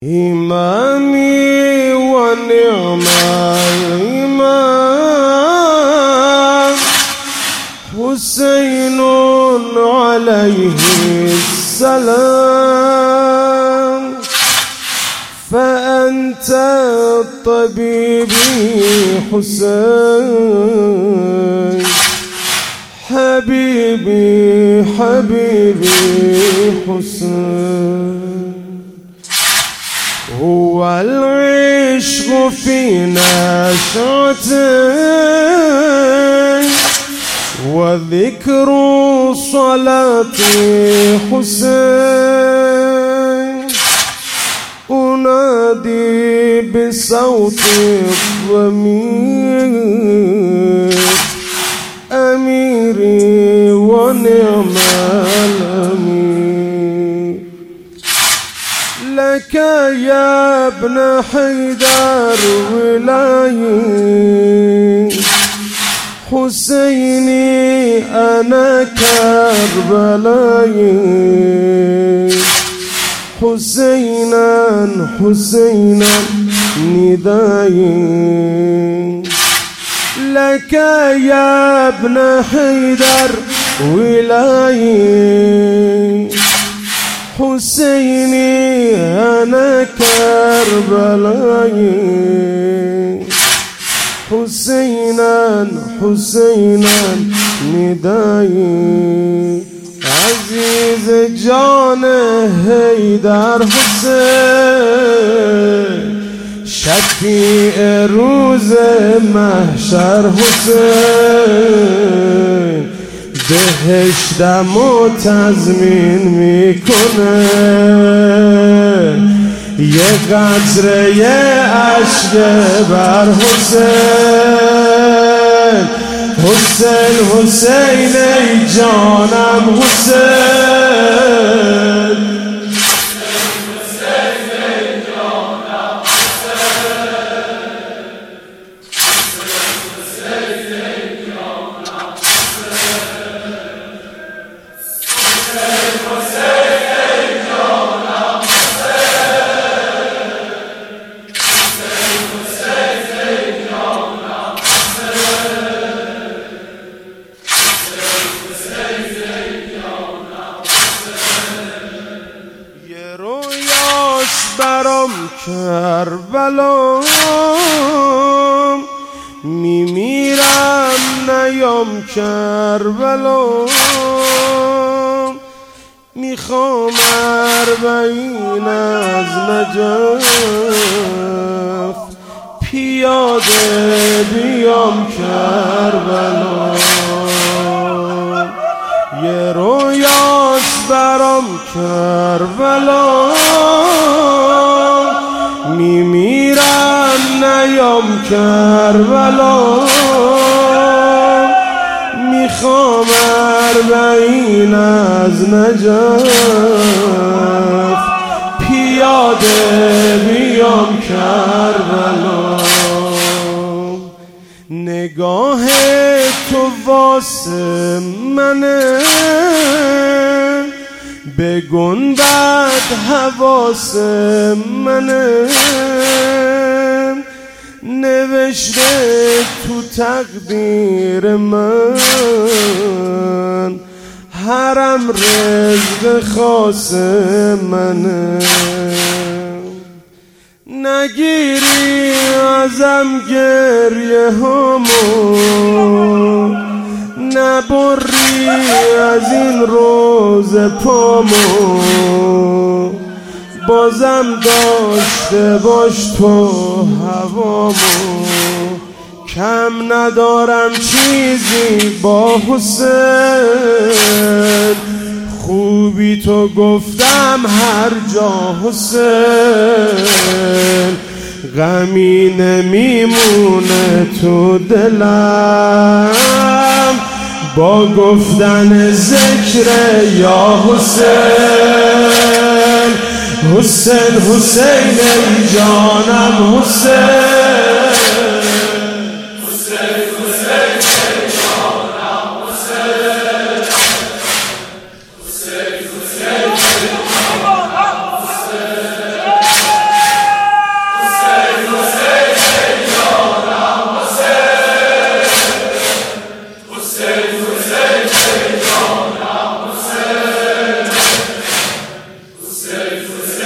إمامي ونعم الإمام حسين عليه السلام، فأنت طبيبي حسين، حبيبي حبيبي حسين. هو العشق فينا شعتين، وذكر صلاة حسين، أنادي بصوت الضمير أميري ونعم الأمير. لك يا ابن حيدر ولايي، حسيني أنا كربلاي، حسينا حسينا نداي. لك يا ابن حيدر ولايي، حسيني أنا كربلاي، حسينا حسينا نداي. عزيز جان حیدر حسین، شفیع روز محشر حسین، بهشتم و تضمین میکنه یه قطره اشک بر حسین. حسین حسین ای جانم حسین، حسین ای جانم حسین، حسین ای جانم حسین، حسین ای جانم حسین، حسین ای جانم برام کربلام، میمیرم نیام کربلام، میخوام 40 از نجف پیاده بیام کربلام. یه رویاست برام کربلام، میمیرم نیام کربلام، میخوام 40 از نجف پیاده بیام کربلام. نگاه تو واسه منه، به گنبد حواس منه، نوشته تو تقدیر من، حرم رزق خاص منه. نگیری ازم گریه همو، نبری از این روز پامو، بازم داشته باش تو هوامو. کم ندارم چیزی با حسین، خوبی تو گفتم هر جا حسین، غمی نمیمونه تو دلم با گفتن ذکر یا حسین. حسین حسین ای جانم حسین، حسین حسین ای جانم حسین، حسین حسین ای جانم حسین. حسین